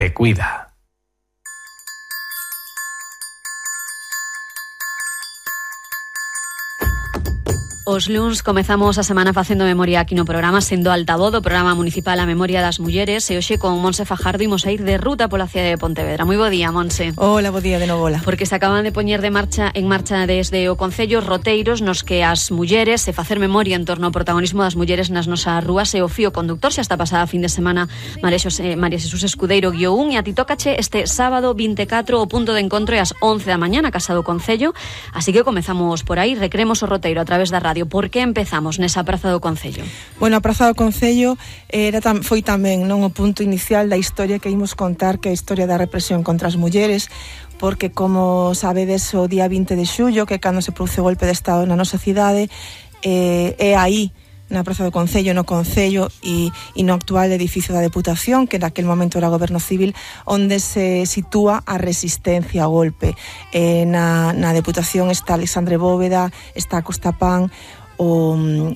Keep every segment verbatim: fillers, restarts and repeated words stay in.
te cuida. Os luns comezamos a semana facendo memoria aquí no programa, sendo altavoz do programa municipal A Memoria das Mulleres, e hoxe con Monse Fajardo imos a ir de ruta pola cidade de Pontevedra. Moi bo día, Monse. Hola, bo día de novo, hola. Porque se acaban de poñer de marcha en marcha desde o Concello roteiros nos que as mulleres e facer memoria en torno ao protagonismo das mulleres nas nosas rúas e o fío conductor. Xa está pasada fin de semana María Xosé, María Jesús Escudeiro guiou un, e a ti tócache este sábado vinte e catro o punto de encontro e ás once da mañá na Casa do Concello, así que comezamos por aí, recreemos o roteiro a través da radio. Por que empezamos nesa Praza do Concello? Bueno, a Praza do Concello era tam, foi tamén non o punto inicial da historia que imos contar, que é a historia da represión contra as mulleres, porque, como sabedes, o día vinte de xullo, que é cando se produce o golpe de Estado na nosa cidade, eh, é aí, na Praza do Concello, no Concello e, e no actual edificio da Deputación, que naquel momento era Goberno Civil, onde se sitúa a resistencia ao golpe. Eh, na, na Deputación está Alexandre Bóveda, está Costa Pan, o,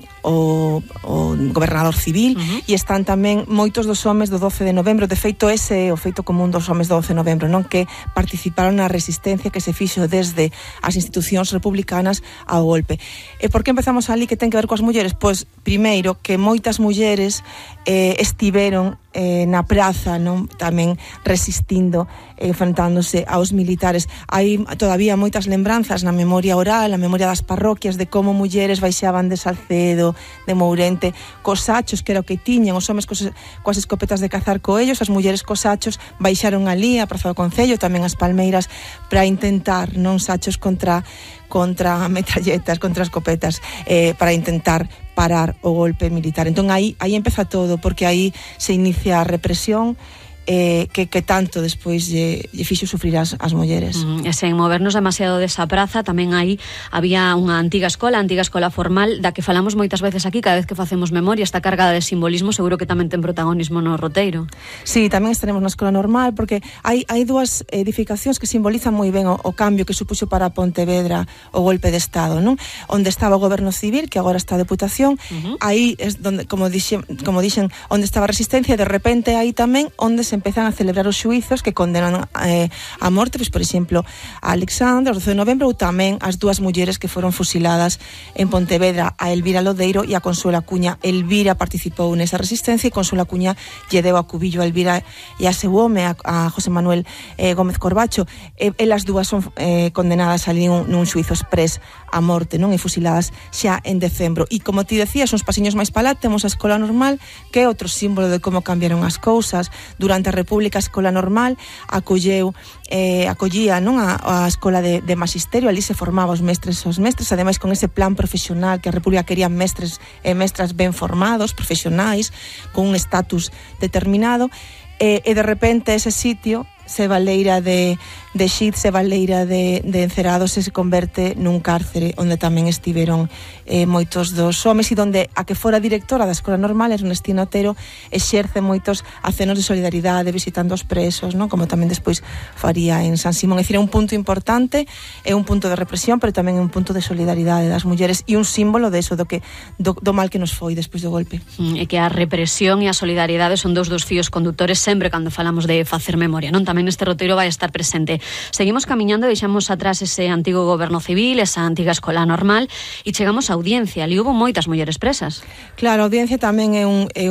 o, o gobernador civil, uh-huh. E están tamén moitos dos homes do doce de novembro. De feito, ese é o feito común dos homes do doce de novembro, non, que participaron na resistencia que se fixo desde as institucións republicanas ao golpe. E por que empezamos ali, que ten que ver coas mulleres? Pois, primeiro, que moitas mulleres eh, estiveron eh, na praza, non, tamén resistindo, eh, enfrentándose aos militares. Hai todavía moitas lembranzas na memoria oral, na memoria das parroquias, de como mulleres baixaban de Salcedo, de Mourente, cos sachos, que era o que tiñan, os homes cos, coas escopetas de cazar coellos, as mulleres cos sachos baixaron ali a Praza do Concello, tamén as palmeiras, para intentar, non, sachos contra contra metralletas, contra escopetas, eh, para intentar parar o golpe militar. Entón aí, aí empeza todo, porque aí se inicia a represión eh, que, que tanto despois lle, lle fixo sufrir as, as mulleres. Mm, e sen movernos demasiado desa praza, tamén aí había unha antiga escola, antiga escola formal, da que falamos moitas veces aquí, cada vez que facemos memoria, está cargada de simbolismo, seguro que tamén ten protagonismo no roteiro. Sí, tamén estaremos na escola normal, porque hai, hai dúas edificacións que simbolizan moi ben o, o cambio que supuxo para Pontevedra o golpe de Estado, non? Onde estaba o Goberno Civil, que agora está a Deputación, uh-huh. Aí é donde, como dixen, como dixen, onde estaba a resistencia, e de repente aí tamén onde se empezan a celebrar os xuizos que condenan eh, a morte, pois, por exemplo, a Alexandre, o doce de novembro, ou tamén as dúas mulleres que foron fusiladas en Pontevedra, a Elvira Lodeiro e a Consuela Cuña. Elvira participou nesa resistencia e Consuela Cuña lle deu a cubillo a Elvira e a seu home, a, a José Manuel eh, Gómez Corbacho. E, elas dúas son eh, condenadas ali nun, nun xuizo exprés a morte, non? E fusiladas xa en decembro. E como ti decías, uns pasiños máis palá, temos a escola normal, que é outro símbolo de como cambiaron as cousas. Durante a República, a escola normal acolleu, eh, acollía, non, a, a escola de, de magisterio, ali se formaba os mestres os mestres, ademais con ese plan profesional que a República quería, mestres e mestras ben formados, profesionais, con un estatus determinado, e, e de repente ese sitio se baleira de, de Xiz, se baleira de, de Encerados, e se converte nun cárcere onde tamén estiveron eh, moitos dos homes, e donde a que fora directora da escola normal, Ernestina Otero, exerce moitos acenos de solidaridade visitando os presos, non? Como tamén despois faría en San Simón. É dicir, é un punto importante, é un punto de represión, pero tamén é un punto de solidaridade das mulleres e un símbolo de eso, do, que, do, do mal que nos foi despois do golpe. É que a represión e a solidaridade son dous dos fíos conductores sempre cando falamos de facer memoria, non? Tamén este roteiro vai estar presente. Seguimos camiñando, deixamos atrás ese antigo Goberno Civil, esa antiga escola normal, e chegamos á Audiencia. Ali hubo moitas mulleres presas. Claro, a Audiencia tamén é un, é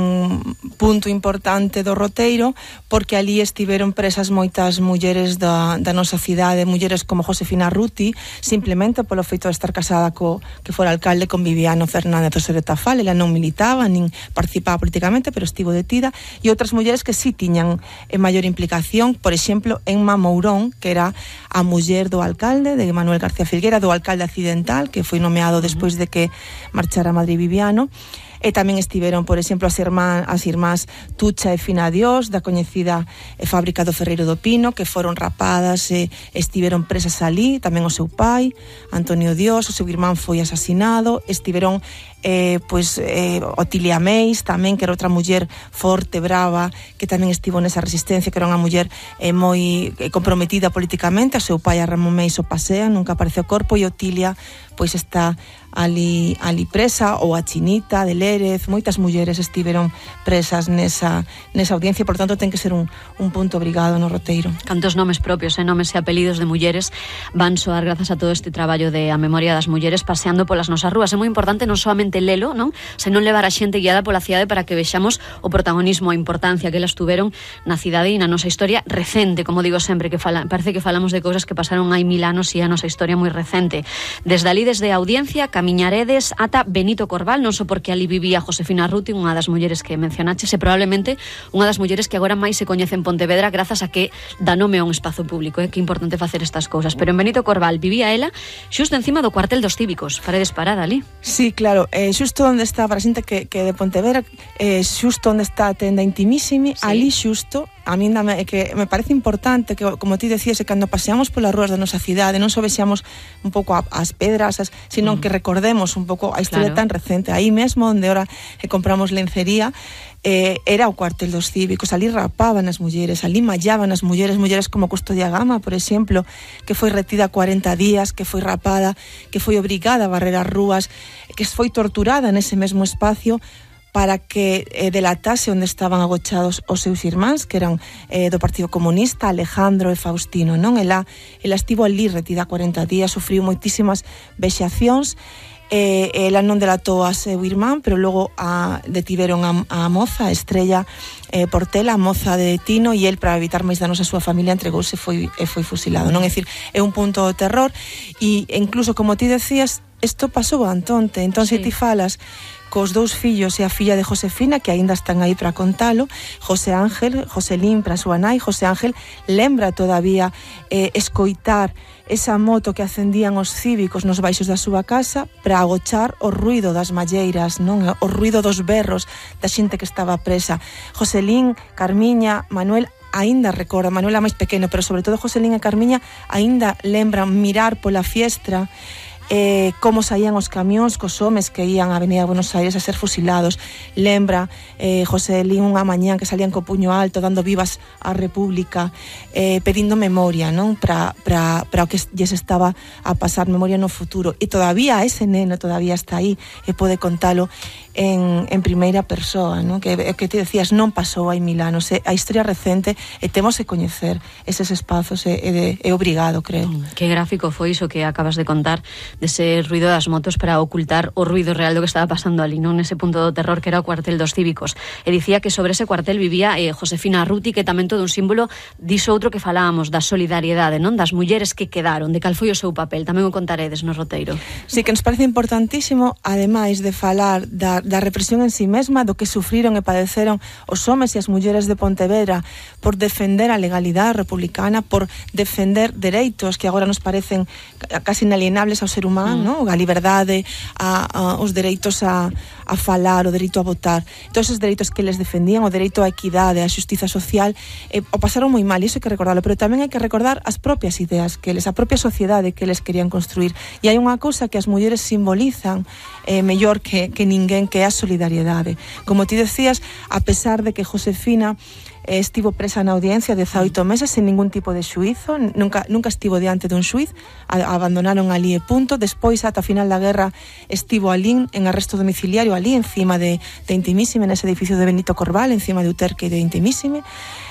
un punto importante do roteiro, porque ali estiveron presas moitas mulleres da, da nosa cidade, mulleres como Josefina Ruti, simplemente polo feito de estar casada co que fora alcalde con Viviano Fernández de Tafal. Ela non militaba, nin participaba políticamente, pero estivo detida, e outras mulleres que sí tiñan eh, maior implicación. Por exemplo, Emma Mourón, que era a muller do alcalde, de Manuel García Filguera, do alcalde accidental, que foi nomeado despois de que marchara a Madrid Viviano. E tamén estiveron, por exemplo, as irmás, as irmás Tucha e Fina Dios, da coñecida fábrica do Ferreiro do Pino, que foron rapadas e estiveron presas ali, tamén o seu pai, Antonio Dios, o seu irmán foi asasinado. Estiveron eh, pois, eh, Otilia Meis, tamén, que era outra muller forte, brava, que tamén estivo nesa resistencia, que era unha muller eh, moi eh, comprometida políticamente. A seu pai, a Ramón Meis, o pasea, nunca apareceu corpo, e Otilia pois está ali, ali presa, ou a Chinita de Lérez, moitas mulleres estiveron presas nesa, nesa audiencia, por tanto ten que ser un, un punto obrigado no roteiro. Cantos nomes propios, eh, nomes e apelidos de mulleres van soar grazas a todo este traballo de a memoria das mulleres paseando polas nosas rúas. É moi importante non solamente lelo, non? senón levar a xente guiada pola cidade para que vexamos o protagonismo, a importancia que elas tuveron na cidade e na nosa historia recente, como digo sempre, que fala, parece que falamos de cousas que pasaron hai mil anos e a nosa historia moi recente. Desde ali, desde a audiencia, camiñaredes ata Benito Corval, non só porque ali vivía Josefina Arruti, unha das mulleres que mencionaches, e probablemente unha das mulleres que agora máis se coñece en Pontevedra grazas a que dá nome a un espazo público, é eh? que é importante facer estas cousas. Pero en Benito Corval vivía ela xusto encima do cuartel dos cívicos, paredes parada ali. Sí, claro, eh, xusto onde está, para xente que, que de Pontevedra, eh, xusto onde está a tenda Intimissimi, sí. Ali xusto, a mí me, que me parece importante que, como ti decías, que cando paseamos polas rúas da nosa cidade non só vexamos un pouco as pedras, as, sino mm. que recordemos un pouco a historia, claro, tan recente. Aí mesmo onde ora que compramos lencería, eh, era o cuartel dos cívicos, ali rapaban as mulleres, ali mallaban as mulleres, mulleres como Custodia Gama, por exemplo, que foi retida cuarenta días, que foi rapada, que foi obrigada a barrer as rúas, que foi torturada nese mesmo espacio para que eh, delatase onde estaban agochados os seus irmáns, que eran eh, do Partido Comunista, Alejandro e Faustino, non? Ela, ela estivo ali retida cuarenta días, sufriu moitísimas vexacións, eh, ela non delatou a seu irmán, pero logo a, detiveron a, a moza, a Estrella eh, Portela, a moza de Tino, e el, para evitar máis danos a súa familia, entregouse e foi, e foi fusilado, non? É dicir, é un punto de terror, e incluso, como ti decías, isto pasou a Antonte, entón sí. Se ti falas cos dous fillos e a filla de Josefina, que aínda están aí para contalo, José Ángel, Joselín para a súa nai, José Ángel lembra todavía eh, escoitar esa moto que acendían os cívicos nos baixos da súa casa para agochar o ruido das malleiras, non? O ruido dos berros da xente que estaba presa. Joselín, Carmiña, Manuel aínda recorda, Manuel é máis pequeno, pero sobre todo Joselín e Carmiña aínda lembran mirar pola fiestra, Eh, como saían os camións cos homes que ían a Avenida Buenos Aires a ser fusilados. Lembra eh, José Lín unha mañán que salían co puño alto dando vivas á República, eh, pedindo memoria, non? Para para para o que lles estaba a pasar, memoria no futuro, e todavía ese neno todavía está aí e pode contalo en, en primeira persoa, non? Que, que te decías, non pasou hai mil anos, é a historia recente e temos que coñecer eses espazos, é, é, é obrigado, creo. Que gráfico foi iso que acabas de contar, dese ruido das motos para ocultar o ruido real do que estaba pasando ali, non? Nese punto do terror que era o cuartel dos cívicos. E dicía que sobre ese cuartel vivía eh, Josefina Arruti, que tamén todo un símbolo diso outro que falábamos, da solidariedade, non? Das mulleres que quedaron, de cal foi o seu papel, tamén o contaredes no roteiro. Sí, que nos parece importantísimo, ademais de falar da, da represión en sí mesma, do que sufriron e padeceron os homes e as mulleres de Pontevedra por defender a legalidade republicana, por defender dereitos que agora nos parecen casi inalienables ao ser humano, mm. ¿no? A liberdade, a, a, os dereitos a, a falar, o dereito a votar, todos esos dereitos que les defendían, o dereito á equidade, á xustiza social, eh, o pasaron moi mal, e iso hai que recordarlo, pero tamén hai que recordar as propias ideas que eles, a propia sociedade que eles querían construir. E hai unha cousa que as mulleres simbolizan eh, mellor que, que ninguén, que é a solidariedade. Como ti decías, a pesar de que Josefina Eh, estivo presa na audiencia dezaoito meses sen ningún tipo de xuízo, nunca, nunca estivo diante dun xuiz, a, abandonaron ali e punto. Despois, ata a final da guerra, estivo ali en arresto domiciliario, ali encima de, de Intimissimi, nese edificio de Benito Corval, encima de Uterque de Intimissimi.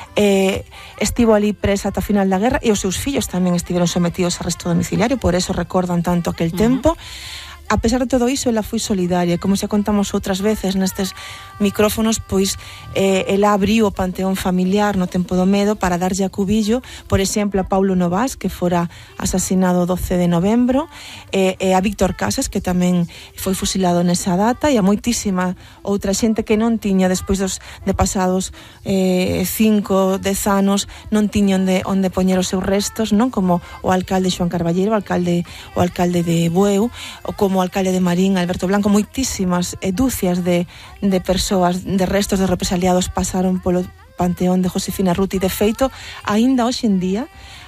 Eh, estivo ali presa ata a final da guerra, e os seus fillos tamén estiveron sometidos a arresto domiciliario, por eso recordan tanto aquel uh-huh. tempo. A pesar de todo iso, ela foi solidaria, como xa contamos outras veces nestes micrófonos, pois eh, ela abriu o panteón familiar no tempo do medo para darlle a cubillo, por exemplo, a Paulo Novas, que fora asasinado o doce de novembro, e eh, eh, a Víctor Casas, que tamén foi fusilado nesa data, e a moitísima outra xente que non tiña, despois dos, de pasados eh, cinco, dez anos, non tiña onde, onde poñer os seus restos, non? Como o alcalde Xoán Carballeiro, o alcalde, o alcalde de Bueu, ou como o alcalde de Marín, Alberto Blanco, moitísimas eh, dúcias de, de persoas, de restos de represaliados pasaron polo panteón de Josefina Arruti. De feito, aínda hoxe en día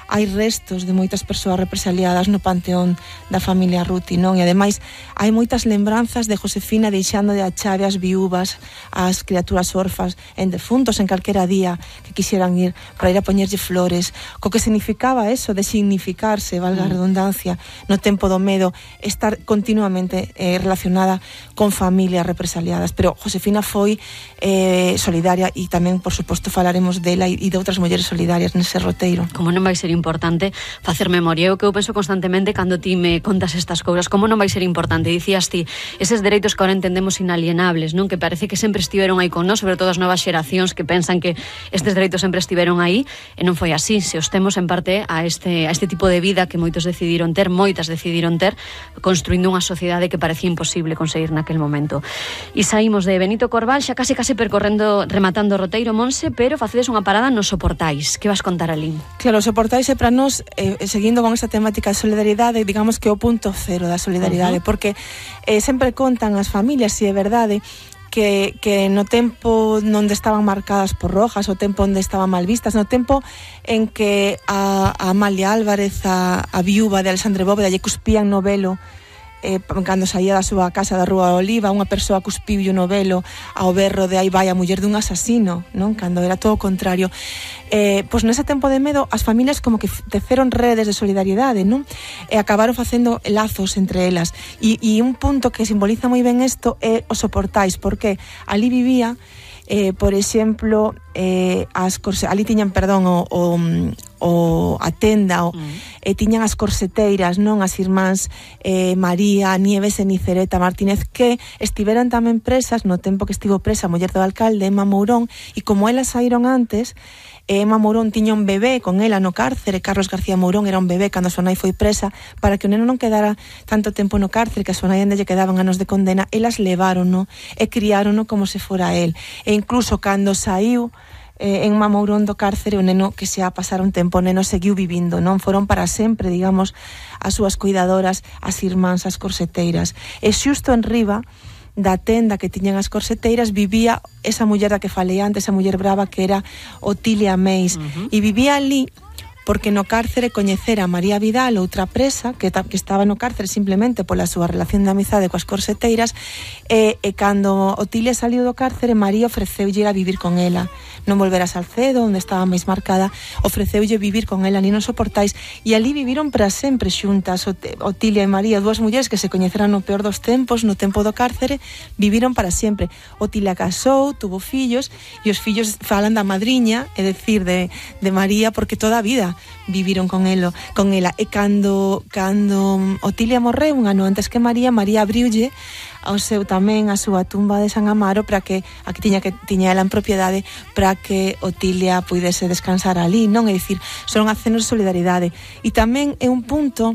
hai restos de moitas persoas represaliadas no panteón da familia Ruti, non? E ademais hai moitas lembranzas de Josefina deixando de a chave as viúvas, as criaturas orfas en defuntos en calquera día que quixeran ir para ir a poñerlle flores, co que significaba eso de significarse, valga a redundancia, no tempo do medo, estar continuamente eh, relacionada con familias represaliadas. Pero Josefina foi eh, solidaria e tamén, por suposto, falaremos dela e de outras mulleres solidarias nese roteiro. Como non vai ser importante facer memoria? Eu que eu penso constantemente cando ti me contas estas cousas, como non vai ser importante? Dicías ti, eses dereitos que ahora entendemos inalienables, non? Que parece que sempre estiveron aí con nós, sobre todo as novas xeracións que pensan que estes dereitos sempre estiveron aí, e non foi así. Se os temos en parte a este, a este tipo de vida que moitos decidiron ter, moitas decidiron ter, construindo unha sociedade que parecía imposible conseguir naquel momento. E saímos de Benito Corval, xa casi casi percorrendo, rematando o roteiro, Monse, pero facedes unha parada nos Soportais. Que vas contar ali? Claro, os Soportais é para nós, eh, seguindo con esta temática de solidariedade, digamos que o punto cero da solidariedade, uh-huh. porque eh, sempre contan as familias, se é verdade, que, que no tempo onde estaban marcadas por rojas, o tempo onde estaban mal vistas, no tempo en que a, a Amalia Álvarez, a, a viúva de Alexandre Bóveda, lle cuspían no velo, Eh, cando saía da súa casa da Rúa Oliva, unha persoa cuspiu no velo ao berro de aí vai a muller dun asasino, non? Cando era todo o contrario. Eh, pois nese tempo de medo as familias como que teceron redes de solidariedade, non? E acabaron facendo lazos entre elas. E, e un punto que simboliza moi ben isto é os Soportais, porque ali vivía Eh, por exemplo, eh, as corse... ali tiñan, perdón, o, o, o a tenda, o, mm. e tiñan as corseteiras, non? As irmáns eh, María, Nieves e Nicereta Martínez, que estiveran tamén presas no tempo que estivo presa a muller do alcalde, Emma Mourón, e como elas saíron antes, Emma Mourón tiña un bebé con ela no cárcere, Carlos García Mourón era un bebé cando a súa nai foi presa, para que o neno non quedara tanto tempo no cárcere, que a súa nai ainda lle quedaban anos de condena, elas levárono e criárono como se fora el. E incluso cando saiu eh, Emma Mourón do cárcere, o neno que xa pasara un tempo, o neno seguiu vivindo, non? Foron para sempre, digamos, as súas cuidadoras, as irmáns, as corseteiras. E xusto en riba da tenda que tiñan as corseteiras vivía esa muller da que falei antes, esa muller brava que era Otilia Meis, uh-huh. e vivía ali porque no cárcere coñecera a María Vidal, outra presa que, ta, que estaba no cárcere simplemente pola súa relación de amizade coas corseteiras, e, e cando Otilia saliu do cárcere, María ofreceulle a vivir con ela, non volver a Salcedo onde estaba máis marcada, ofreceulle vivir con ela ali nos Soportais, e ali viviron para sempre xuntas, Otilia e María, dúas mulleres que se coñeceran no peor dos tempos, no tempo do cárcere, viviron para sempre. Otilia casou, tuvo fillos, e os fillos falan da madriña, é dicir, de, de María, porque toda a vida viviron con elo, con ela. E cando cando Otilia morreu un ano antes que María, María abriulle ao seu tamén a súa tumba de San Amaro para que aquí tiña que tiña ela en propiedade para que Otilia puidese descansar ali, non? É dicir, son acenos de solidaridade. E tamén é un punto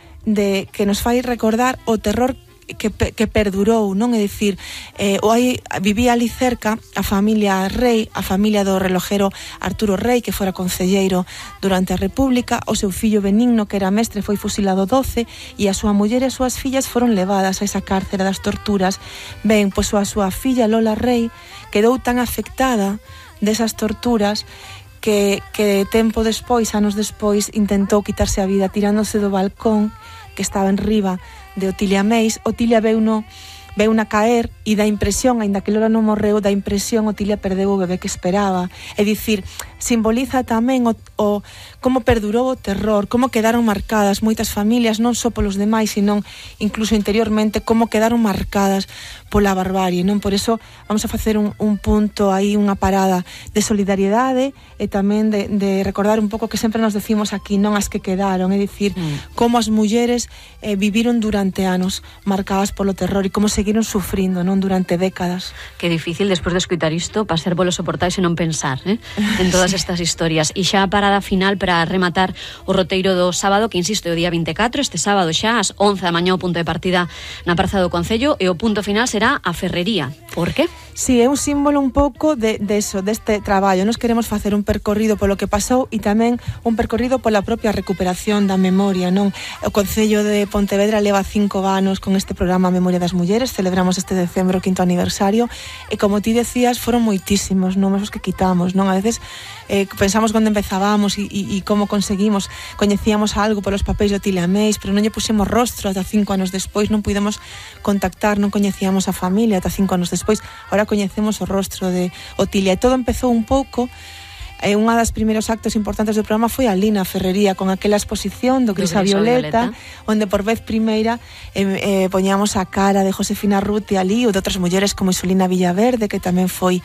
de que nos fai recordar o terror que, que perdurou, non? É dicir, eh, o hai, vivía ali cerca a familia Rei, a familia do relojero Arturo Rei, que fora concelleiro durante a República, o seu fillo Benigno, que era mestre, foi fusilado doce, e a súa muller e as súas fillas foron levadas a esa cárcere das torturas. Ben, pois a súa filla Lola Rei quedou tan afectada desas torturas que, que tempo despois, anos despois, intentou quitarse a vida tirándose do balcón que estaba en riba de Otilia Meis. Otilia veu no veu na caer e da impresión, aínda que Lola non morreu, da impresión Otilia perdeu o bebé que esperaba. É dicir, simboliza tamén o, o como perdurou o terror, como quedaron marcadas moitas familias, non só polos demais, sino incluso interiormente, como quedaron marcadas pola barbarie, non? Por eso vamos a facer un, un punto aí, unha parada de solidariedade e tamén de, de recordar un pouco que sempre nos decimos aquí, non as que quedaron, é dicir, mm. como as mulleres eh, viviron durante anos marcadas polo terror e como seguiron sufrindo, non? Durante décadas. Que difícil despois de escutar isto pasar polos Soportais e non pensar, eh? En todas estas historias. E xa a parada final para rematar o roteiro do sábado, que insisto, é o día vinte e catro, este sábado xa ás once da mañá o punto de partida na Praza do Concello, e o punto final será a Ferrería. Por que? Sí, é un símbolo un pouco de, de eso, deste traballo. Nos queremos facer un percorrido polo que pasou e tamén un percorrido pola propia recuperación da memoria, non? O Concello de Pontevedra leva cinco anos con este programa Memoria das Mulleres, celebramos este decembro o quinto aniversario, e como ti decías, foron moitísimos números que quitamos, non? A veces eh, pensamos onde empezábamos e, e, e como conseguimos, coñecíamos algo polos papéis de Otilia Meis, pero non lle pusemos rostro ata cinco anos despois, non pudemos contactar, non coñecíamos a familia ata cinco anos despois, ahora coñecemos o rostro de Otilia, e todo empezou un pouco. E unha das primeiros actos importantes do programa foi ali na Ferrería, con aquela exposición do Gris a Violeta, Violeta, onde por vez primeira eh, eh, poñamos a cara de Josefina Ruti ali, ou de outras mulleres como Isolina Villaverde, que tamén foi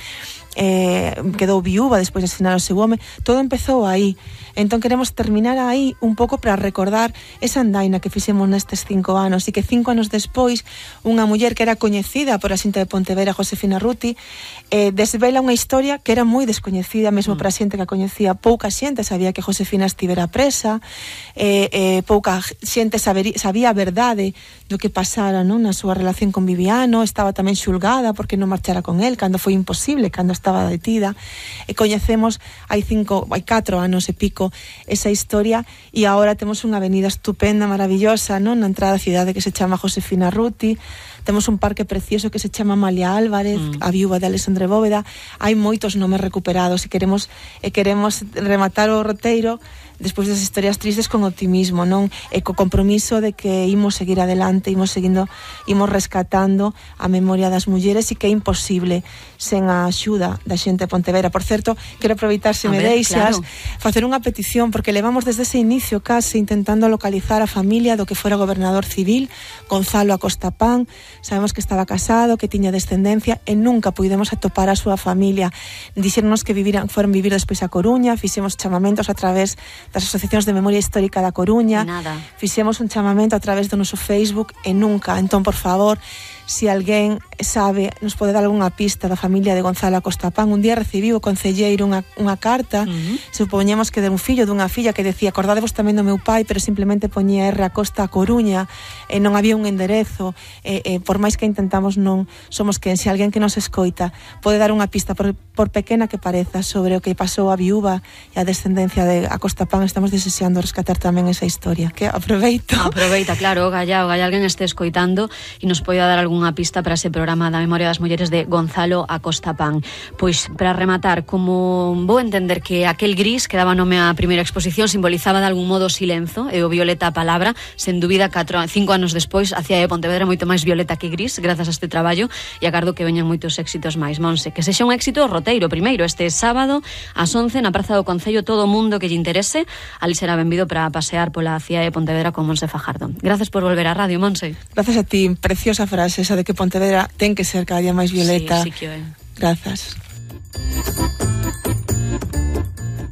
eh, quedou viúva despois de asesinar o seu home. Todo empezou aí. Entón queremos terminar aí un pouco para recordar esa andaina que fixemos nestes cinco anos, e que cinco anos despois unha muller que era coñecida por a xente de Pontevedra, Josefina Ruti, eh, desvela unha historia que era moi descoñecida mesmo mm. para a xente que a coñecía. Pouca xente sabía que Josefina estivera presa, eh, eh, pouca xente sabería, sabía a verdade do que pasara, non, na súa relación con Viviano. Estaba tamén xulgada porque non marchara con él cando foi imposible, cando estaba detida, e coñecemos hai cinco, hai catro anos e pico esa historia, e agora temos unha avenida estupenda, maravillosa, non, na entrada da cidade, que se chama Josefina Ruti. Temos un parque precioso que se chama Amalia Álvarez, mm. a viúva de Alexandre Bóveda. Hai moitos nomes recuperados, e queremos e queremos rematar o roteiro despois das historias tristes con optimismo, non? E co compromiso de que imos seguir adelante, imos seguindo, imos rescatando a memoria das mulleres, e que é imposible sen a axuda da xente de Pontevedra. Por certo, quero aproveitar, se me deixas, claro, facer unha petición, porque levamos desde ese inicio case intentando localizar a familia do que fora gobernador civil, Gonzalo Acosta Pan. Sabemos que estaba casado, que tiña descendencia, e nunca puidemos atopar a súa familia. Dixéronos que viviran, foron vivir despois a Coruña, fixemos chamamentos a través das asociacións de memoria histórica da Coruña. Nada. Fixemos un chamamento a través do noso Facebook e nunca. Entón, por favor, se alguén sabe, nos pode dar algunha pista da familia de Gonzalo Acosta Pan. Un día recibiu o concelleiro unha, unha carta, uh-huh. supoñemos que de un fillo, dunha filla, que decía: acordadevos tamén do meu pai, pero simplemente poñía R Acosta a Coruña, e non había un enderezo, e, e por máis que intentamos non somos quen. Se alguén que nos escoita pode dar unha pista, por, por pequena que pareza, sobre o que pasou a viúva e a descendencia de Acosta Pan, estamos desexando rescatar tamén esa historia. Que aproveito. Aproveita, claro, Galla, o Galla alguén este escoitando e nos pode dar algún unha pista para ese programa da memoria das mulleres de Gonzalo Acosta Pan. Pois, para rematar, como vou entender que aquel gris que daba nome á primeira exposición simbolizaba de algún modo o silenzo, e o violeta a palabra, sen dúbida, catro, cinco anos despois, a cidade de Pontevedra moito máis violeta que gris, grazas a este traballo, e agardo que veñan moitos éxitos máis. Monse, que sexa un éxito o roteiro, primeiro, este sábado, ás once, na Praza do Concello, todo o mundo que lle interese, ali será benvido para pasear pola cidade de Pontevedra con Monse Fajardo. Gracias por volver á radio, Monse. Gracias a ti, preciosa frase esa de que Pontevedra ten que ser cada día máis violeta. Sí, sí que é. Grazas.